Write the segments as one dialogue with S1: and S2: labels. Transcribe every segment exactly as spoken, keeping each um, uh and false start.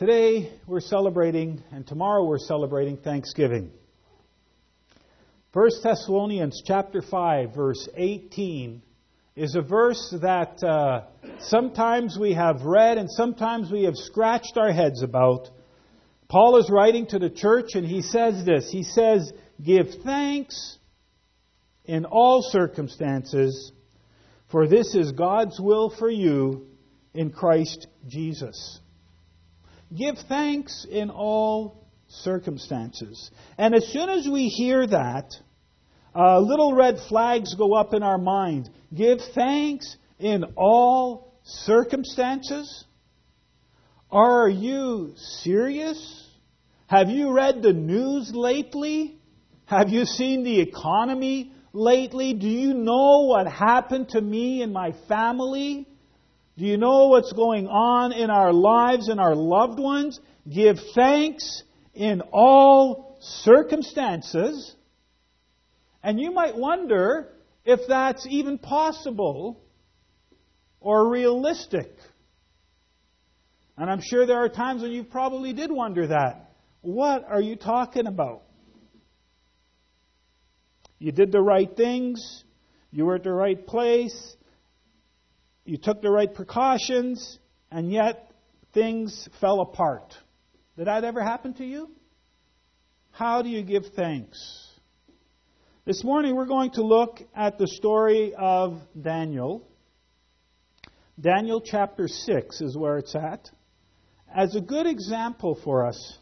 S1: Today we're celebrating, and tomorrow we're celebrating Thanksgiving. First Thessalonians chapter five, verse eighteen, is a verse that uh, sometimes we have read and sometimes we have scratched our heads about. Paul is writing to the church and he says this. He says, "Give thanks in all circumstances, for this is God's will for you in Christ Jesus." Give thanks in all circumstances. And as soon as we hear that, uh, little red flags go up in our mind. Give thanks in all circumstances? Are you serious? Have you read the news lately? Have you seen the economy lately? Do you know what happened to me and my family? Do you know what's going on in our lives and our loved ones? Give thanks in all circumstances. And you might wonder if that's even possible or realistic. And I'm sure there are times when you probably did wonder that. What are you talking about? You did the right things. You were at the right place. You took the right precautions, and yet things fell apart. Did that ever happen to you? How do you give thanks? This morning we're going to look at the story of Daniel. Daniel chapter six is where it's at, as a good example for us.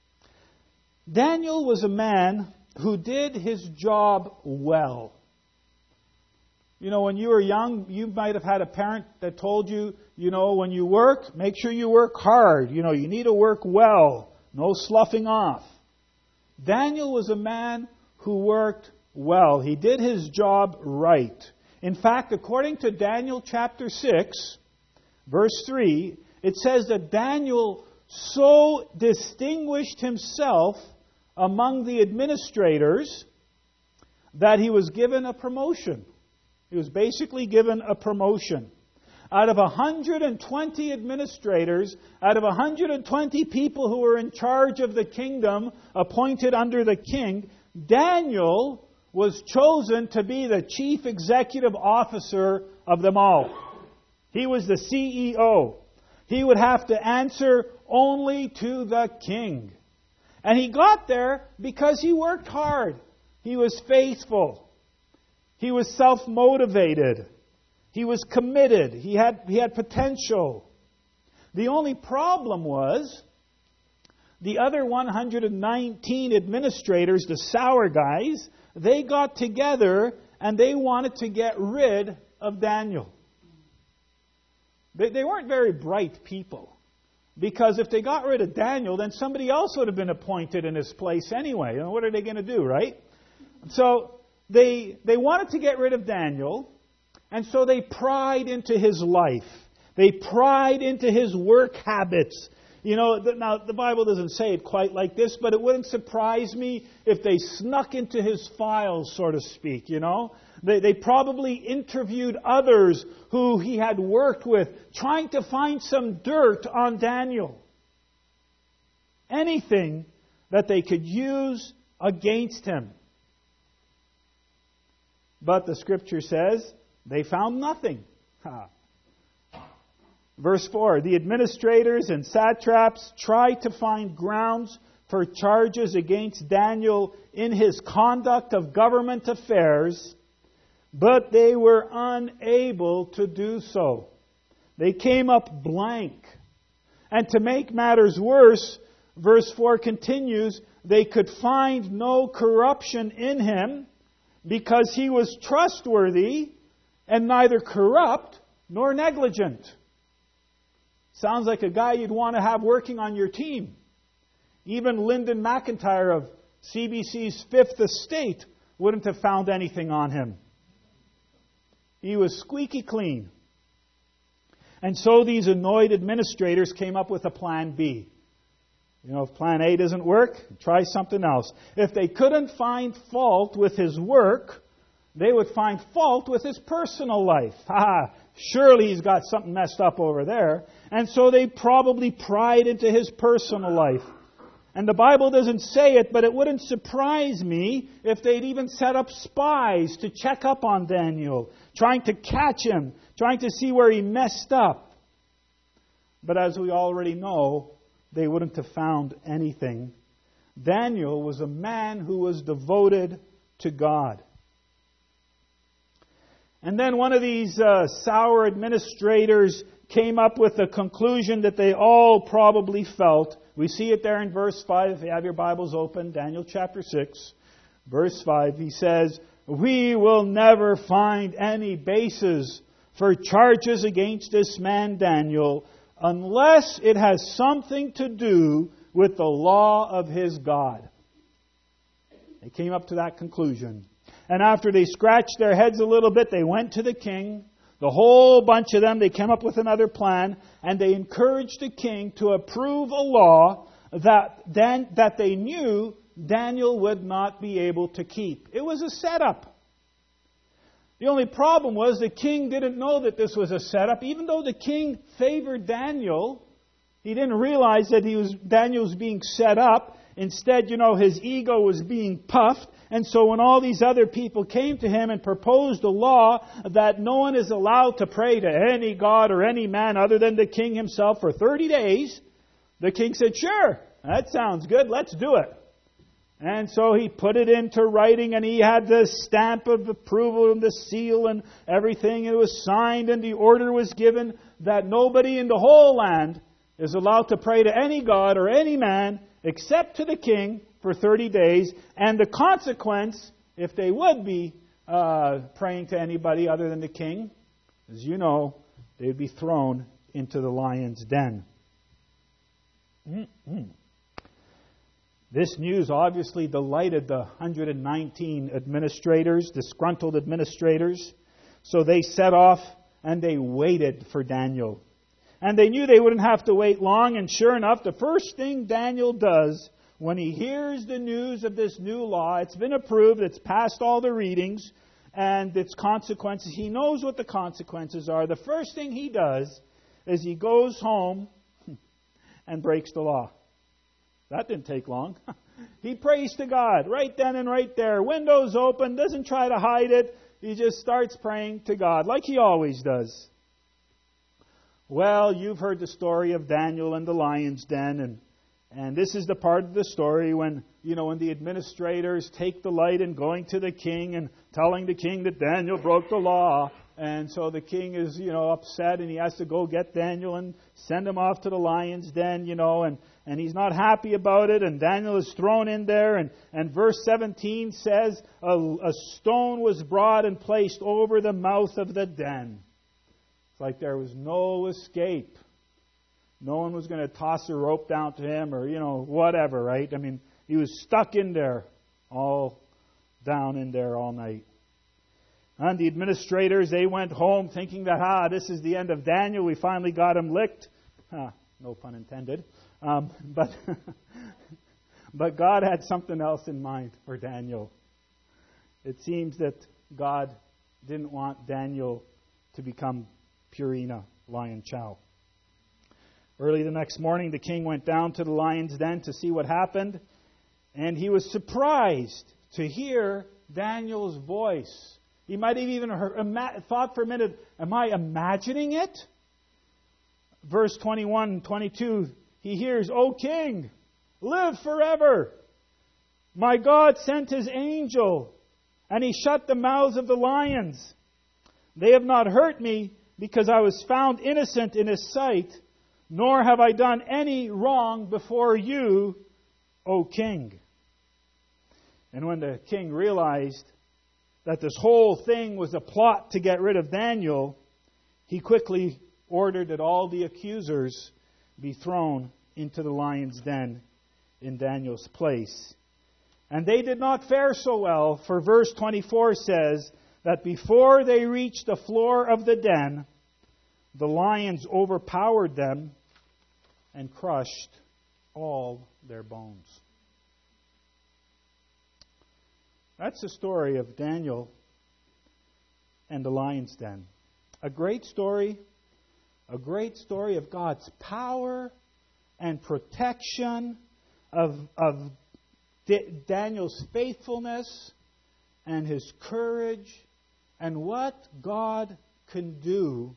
S1: Daniel was a man who did his job well. You know, when you were young, you might have had a parent that told you, you know, when you work, make sure you work hard. You know, you need to work well. No sloughing off. Daniel was a man who worked well. He did his job right. In fact, according to Daniel chapter six, verse three, it says that Daniel so distinguished himself among the administrators that he was given a promotion. He was basically given a promotion. Out of one hundred twenty administrators, out of one hundred twenty people who were in charge of the kingdom, appointed under the king, Daniel was chosen to be the chief executive officer of them all. He was the C E O. He would have to answer only to the king. And he got there because he worked hard. He was faithful. He was self-motivated. He was committed. He had, he had potential. The only problem was the other one hundred nineteen administrators, the sour guys, they got together and they wanted to get rid of Daniel. They, they weren't very bright people. Because if they got rid of Daniel, then somebody else would have been appointed in his place anyway. And what are they going to do, right? So They, they wanted to get rid of Daniel, and so they pried into his life. They pried into his work habits. You know, now the Bible doesn't say it quite like this, but it wouldn't surprise me if they snuck into his files, so to speak, you know. They, they probably interviewed others who he had worked with, trying to find some dirt on Daniel. Anything that they could use against him. But the Scripture says they found nothing. Ha. Verse four, the administrators and satraps tried to find grounds for charges against Daniel in his conduct of government affairs, but they were unable to do so. They came up blank. And to make matters worse, verse four continues, they could find no corruption in him, because he was trustworthy and neither corrupt nor negligent. Sounds like a guy you'd want to have working on your team. Even Lyndon McIntyre of C B C's Fifth Estate wouldn't have found anything on him. He was squeaky clean. And so these annoyed administrators came up with a plan B. You know, if plan A doesn't work, try something else. If they couldn't find fault with his work, they would find fault with his personal life. Ah, surely he's got something messed up over there. And so they probably pried into his personal life. And the Bible doesn't say it, but it wouldn't surprise me if they'd even set up spies to check up on Daniel, trying to catch him, trying to see where he messed up. But as we already know, they wouldn't have found anything. Daniel was a man who was devoted to God. And then one of these uh, sour administrators came up with a conclusion that they all probably felt. We see it there in verse five. If you have your Bibles open, Daniel chapter six, verse five. He says, "We will never find any basis for charges against this man Daniel unless it has something to do with the law of his God." They came up to that conclusion. And after they scratched their heads a little bit, they went to the king. The whole bunch of them, they came up with another plan, and they encouraged the king to approve a law that, Dan, that they knew Daniel would not be able to keep. It was a setup. The only problem was the king didn't know that this was a setup. Even though the king favored Daniel, he didn't realize that he was Daniel was being set up. Instead, you know, his ego was being puffed. And so when all these other people came to him and proposed a law that no one is allowed to pray to any god or any man other than the king himself for thirty days, the king said, "Sure, that sounds good, let's do it." And so he put it into writing, and he had the stamp of approval and the seal and everything. It was signed, and the order was given that nobody in the whole land is allowed to pray to any god or any man except to the king for thirty days. And the consequence, if they would be uh, praying to anybody other than the king, as you know, they would be thrown into the lion's den. Mm-hmm. This news obviously delighted the one hundred nineteen administrators, disgruntled administrators. So they set off and they waited for Daniel. And they knew they wouldn't have to wait long. And sure enough, the first thing Daniel does when he hears the news of this new law, it's been approved, it's passed all the readings, and its consequences, he knows what the consequences are. The first thing he does is he goes home and breaks the law. That didn't take long. He prays to God right then and right there. Windows open, doesn't try to hide it. He just starts praying to God like he always does. Well, you've heard the story of Daniel and the lion's den, and and this is the part of the story when, you know, when the administrators take delight in going to the king and telling the king that Daniel broke the law. And so the king is, you know, upset, and he has to go get Daniel and send him off to the lion's den, you know, and, and he's not happy about it, and Daniel is thrown in there, and, and verse seventeen says, a, a stone was brought and placed over the mouth of the den. It's like there was no escape. No one was going to toss a rope down to him or, you know, whatever, right? I mean, he was stuck in there, all down in there all night. And the administrators, they went home thinking that, ah, this is the end of Daniel. We finally got him licked. Huh, no pun intended. Um, but, but God had something else in mind for Daniel. It seems that God didn't want Daniel to become Purina, lion chow. Early the next morning, the king went down to the lion's den to see what happened, and he was surprised to hear Daniel's voice. He might have even heard, thought for a minute, am I imagining it? Verse twenty-one and twenty-two, he hears, "O king, live forever. My God sent his angel, and he shut the mouths of the lions. They have not hurt me, because I was found innocent in his sight, nor have I done any wrong before you, O king." And when the king realized that this whole thing was a plot to get rid of Daniel, he quickly ordered that all the accusers be thrown into the lion's den in Daniel's place. And they did not fare so well, for verse twenty-four says that before they reached the floor of the den, the lions overpowered them and crushed all their bones. That's the story of Daniel and the lion's den. a great story, a great story of God's power and protection, of, of D- Daniel's faithfulness and his courage, and what God can do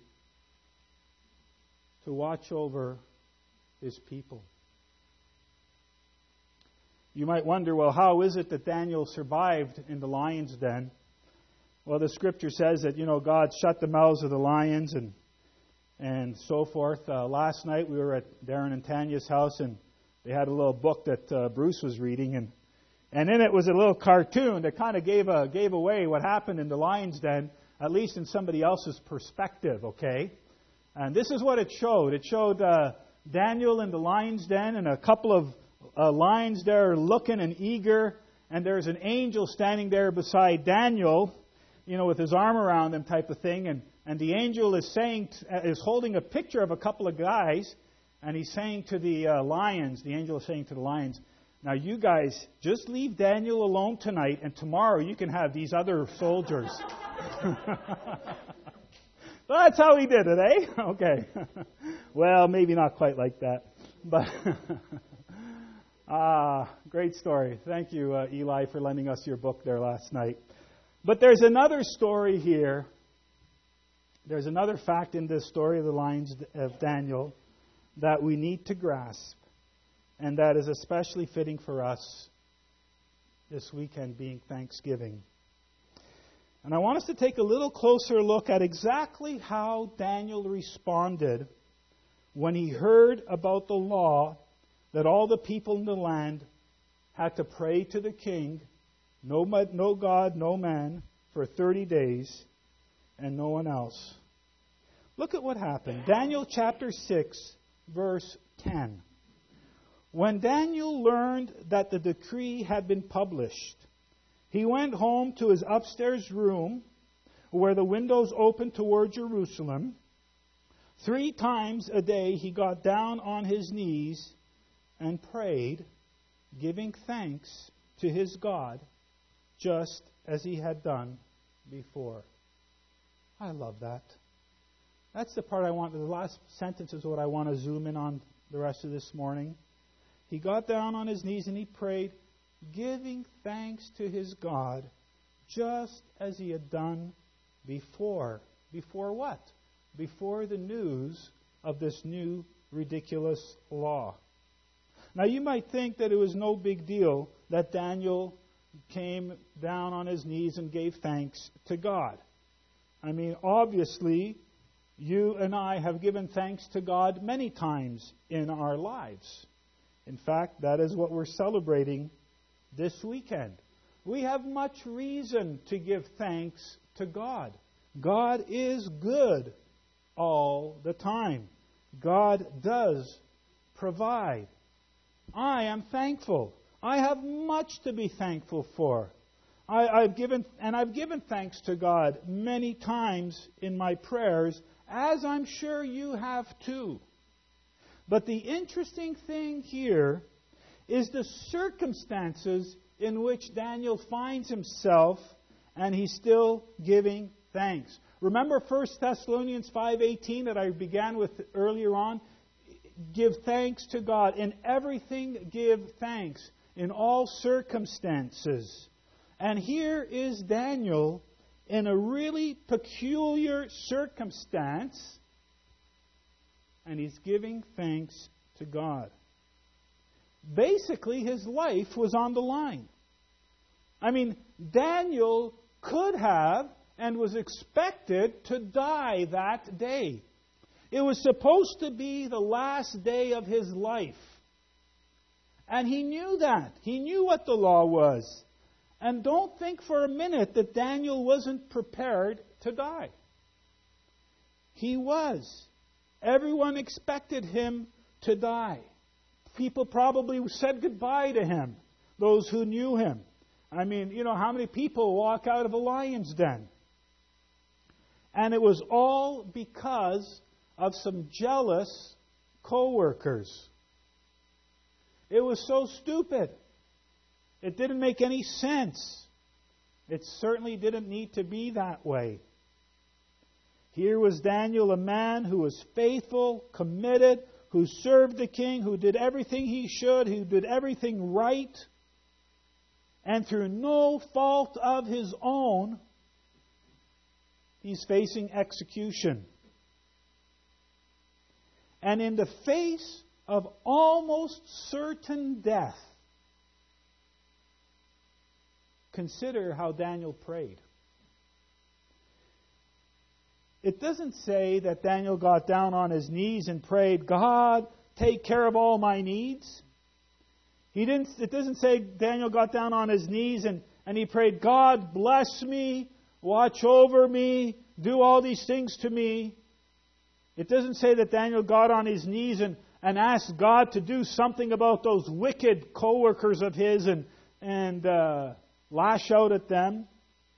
S1: to watch over His people. You might wonder, well, how is it that Daniel survived in the lion's den? Well, the Scripture says that, you know, God shut the mouths of the lions and and so forth. Uh, last night we were at Darren and Tanya's house, and they had a little book that uh, Bruce was reading, and and in it was a little cartoon that kind of gave a gave away what happened in the lion's den, at least in somebody else's perspective. Okay, and this is what it showed. It showed uh, Daniel in the lion's den, and a couple of uh, lions there looking and eager, and there's an angel standing there beside Daniel, you know, with his arm around him, type of thing, and and the angel is saying is holding a picture of a couple of guys, and he's saying to the uh, lions, the angel is saying to the lions, now you guys just leave Daniel alone tonight, and tomorrow you can have these other soldiers. Well, that's how he did it, eh? Okay. Well, maybe not quite like that, but ah, great story. Thank you, uh, Eli, for lending us your book there last night. But there's another story here. There's another fact in this story of the lions of Daniel that we need to grasp, and that is especially fitting for us this weekend being Thanksgiving. And I want us to take a little closer look at exactly how Daniel responded when he heard about the law that all the people in the land had to pray to the king, no, no God, no man, for thirty days, and no one else. Look at what happened. Daniel chapter six, verse ten. When Daniel learned that the decree had been published, he went home to his upstairs room, where the windows opened toward Jerusalem. Three times a day he got down on his knees and prayed, giving thanks to his God, just as he had done before. I love that. That's the part I want. The last sentence is what I want to zoom in on the rest of this morning. He got down on his knees and he prayed, giving thanks to his God, just as he had done before. Before what? Before the news of this new ridiculous law. Now you might think that it was no big deal that Daniel came down on his knees and gave thanks to God. I mean, obviously, you and I have given thanks to God many times in our lives. In fact, that is what we're celebrating this weekend. We have much reason to give thanks to God. God is good all the time. God does provide. I am thankful. I have much to be thankful for. I, I've given and I've given thanks to God many times in my prayers, as I'm sure you have too. But the interesting thing here is the circumstances in which Daniel finds himself, and he's still giving thanks. Remember First Thessalonians five eighteen that I began with earlier on? Give thanks to God. In everything give thanks. In all circumstances. And here is Daniel in a really peculiar circumstance, and he's giving thanks to God. Basically, his life was on the line. I mean, Daniel could have and was expected to die that day. It was supposed to be the last day of his life. And he knew that. He knew what the law was. And don't think for a minute that Daniel wasn't prepared to die. He was. Everyone expected him to die. People probably said goodbye to him, those who knew him. I mean, you know, how many people walk out of a lion's den? And it was all because of some jealous co-workers. It was so stupid. It didn't make any sense. It certainly didn't need to be that way. Here was Daniel, a man who was faithful, committed, who served the king, who did everything he should, who did everything right. And through no fault of his own, he's facing execution. And in the face of almost certain death, consider how Daniel prayed. It doesn't say that Daniel got down on his knees and prayed, God, take care of all my needs. He didn't. It doesn't say Daniel got down on his knees and, and he prayed, God, bless me, watch over me, do all these things to me. It doesn't say that Daniel got on his knees and, and asked God to do something about those wicked co-workers of his and, and uh, lash out at them.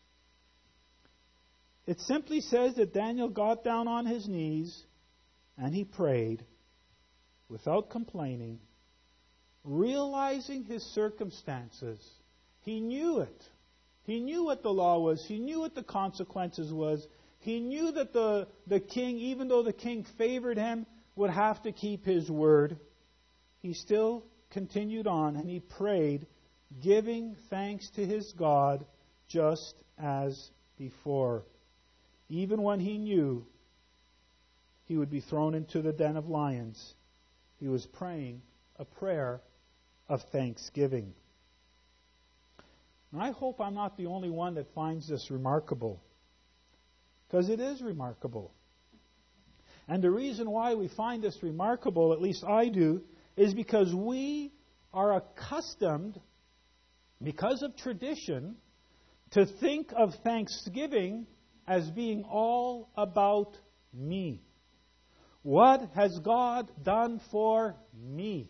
S1: It simply says that Daniel got down on his knees and he prayed without complaining, realizing his circumstances. He knew it. He knew what the law was. He knew what the consequences was. He knew that the, the king, even though the king favored him, would have to keep his word. He still continued on and he prayed, giving thanks to his God just as before. Even when he knew he would be thrown into the den of lions, he was praying a prayer of thanksgiving. And I hope I'm not the only one that finds this remarkable, because it is remarkable. And the reason why we find this remarkable, at least I do, is because we are accustomed, because of tradition, to think of thanksgiving as being all about me. What has God done for me?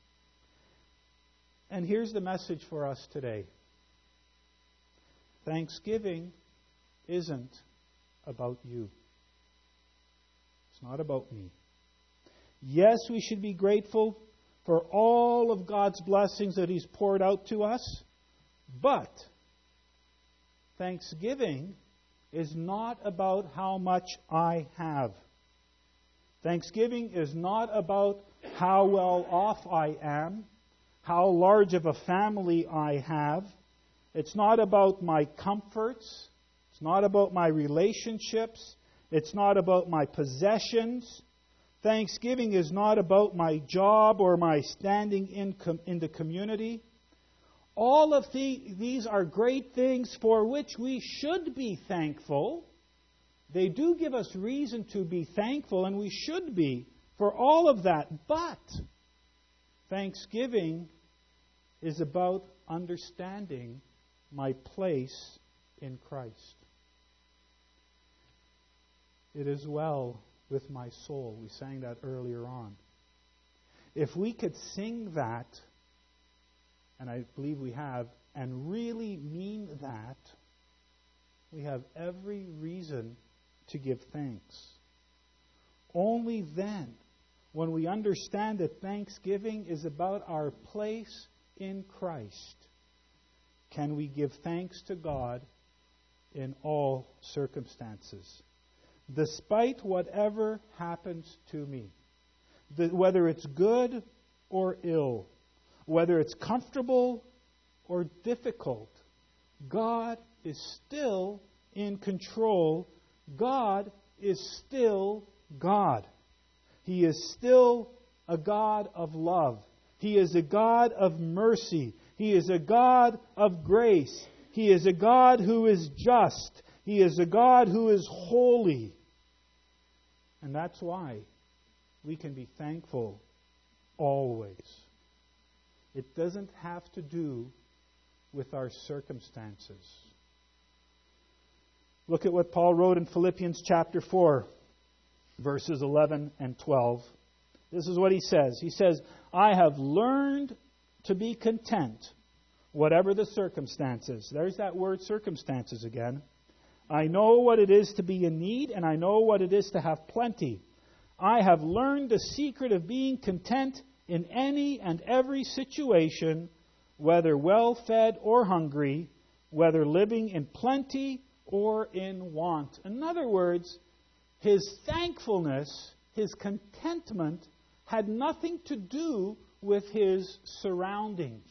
S1: And here's the message for us today. Thanksgiving isn't about you. It's not about me. Yes, we should be grateful for all of God's blessings that He's poured out to us, but thanksgiving is not about how much I have. Thanksgiving is not about how well off I am, how large of a family I have. It's not about my comforts. It's not about my relationships. It's not about my possessions. Thanksgiving is not about my job or my standing in, com- in the community. All of the, these are great things for which we should be thankful. They do give us reason to be thankful, and we should be for all of that. But thanksgiving is about understanding my place in Christ. It is well with my soul. We sang that earlier on. If we could sing that, and I believe we have, and really mean that, we have every reason to give thanks. Only then, when we understand that thanksgiving is about our place in Christ, can we give thanks to God in all circumstances, despite whatever happens to me, whether it's good or ill, whether it's comfortable or difficult. God is still in control. God is still God. He is still a God of love. He is a God of mercy. He is a God of grace. He is a God who is just. He is a God who is holy. And that's why we can be thankful always. It doesn't have to do with our circumstances. Look at what Paul wrote in Philippians chapter four, verses eleven and twelve. This is what he says. He says, I have learned to be content, whatever the circumstances. There's that word circumstances again. I know what it is to be in need, and I know what it is to have plenty. I have learned the secret of being content in any and every situation, whether well-fed or hungry, whether living in plenty or in want. In other words, his thankfulness, his contentment, had nothing to do with his surroundings.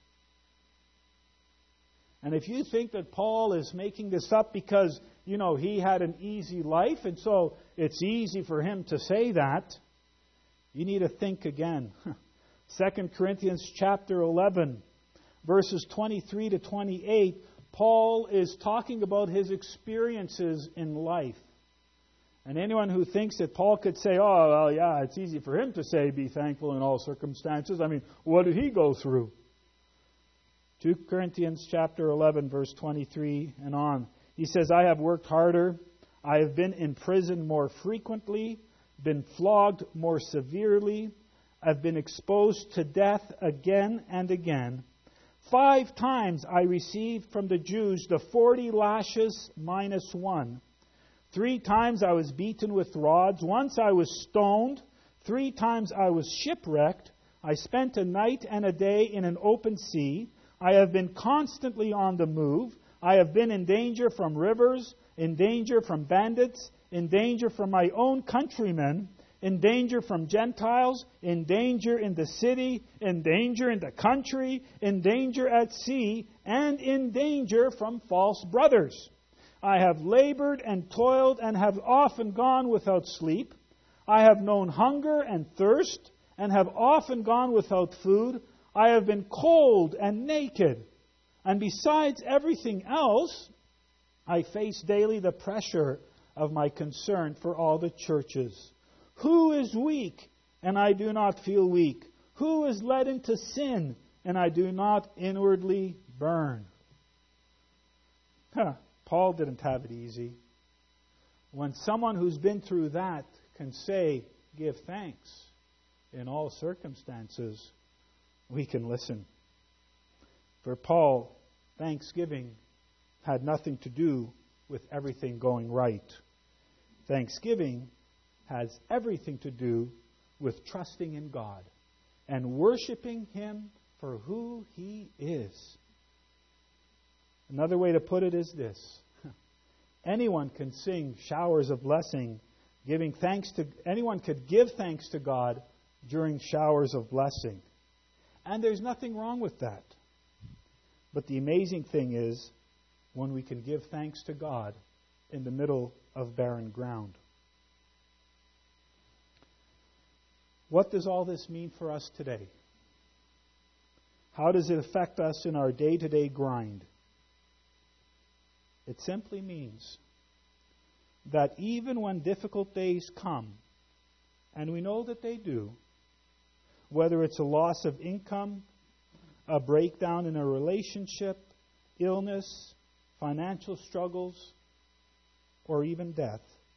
S1: And if you think that Paul is making this up because, you know, he had an easy life and so it's easy for him to say that, you need to think again. Second Corinthians chapter eleven, verses twenty-three to twenty-eight, Paul is talking about his experiences in life. And anyone who thinks that Paul could say, oh, well, yeah, it's easy for him to say, be thankful in all circumstances. I mean, what did he go through? Second Corinthians chapter eleven, verse twenty-three and on. He says, I have worked harder. I have been in prison more frequently, been flogged more severely. I've been exposed to death again and again. Five times I received from the Jews the forty lashes minus one. Three times I was beaten with rods. Once I was stoned. Three times I was shipwrecked. I spent a night and a day in an open sea. I have been constantly on the move. I have been in danger from rivers, in danger from bandits, in danger from my own countrymen, in danger from Gentiles, in danger in the city, in danger in the country, in danger at sea, and in danger from false brothers. I have labored and toiled and have often gone without sleep. I have known hunger and thirst and have often gone without food. I have been cold and naked. And besides everything else, I face daily the pressure of my concern for all the churches. Who is weak, and I do not feel weak? Who is led into sin, and I do not inwardly burn? Huh. Paul didn't have it easy. When someone who's been through that can say, give thanks in all circumstances, we can listen. For Paul, thanksgiving had nothing to do with everything going right. Thanksgiving has everything to do with trusting in God and worshiping Him for who He is. Another way to put it is this. Anyone can sing showers of blessing, giving thanks to anyone could give thanks to God during showers of blessing. And there's nothing wrong with that. But the amazing thing is when we can give thanks to God in the middle of barren ground. What does all this mean for us today? How does it affect us in our day-to-day grind? It simply means that even when difficult days come, and we know that they do, whether it's a loss of income, a breakdown in a relationship, illness, financial struggles, or even death,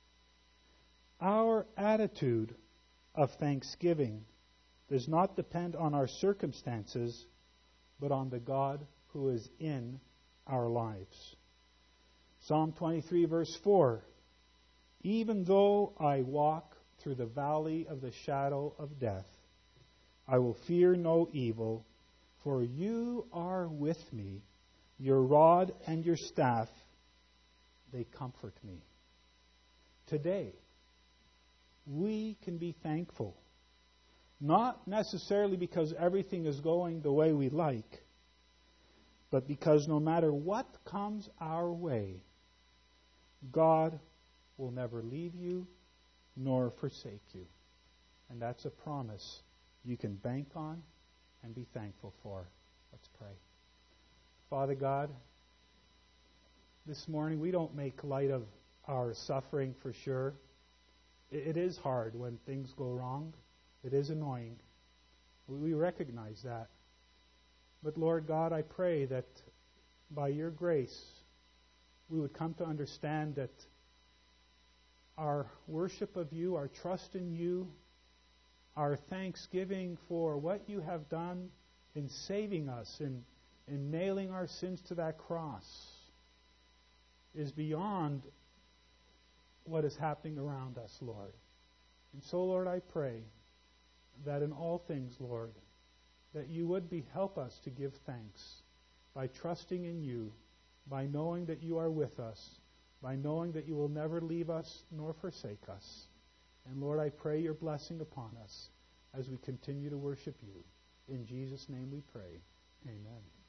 S1: our attitude of thanksgiving does not depend on our circumstances, but on the God who is in our lives. Psalm twenty-three, verse four, even though I walk through the valley of the shadow of death, I will fear no evil, for you are with me. Your rod and your staff, they comfort me. Today, we can be thankful. Not necessarily because everything is going the way we like, but because no matter what comes our way, God will never leave you nor forsake you. And that's a promise you can bank on and be thankful for. Let's pray. Father God, this morning we don't make light of our suffering for sure. It is hard when things go wrong. It is annoying. We recognize that. But Lord God, I pray that by your grace we would come to understand that our worship of you, our trust in you, our thanksgiving for what you have done in saving us, in, in nailing our sins to that cross, is beyond what is happening around us, Lord. And so, Lord, I pray that in all things, Lord, that you would be help us to give thanks by trusting in you, by knowing that you are with us, by knowing that you will never leave us nor forsake us. And Lord, I pray your blessing upon us as we continue to worship you. In Jesus' name we pray. Amen.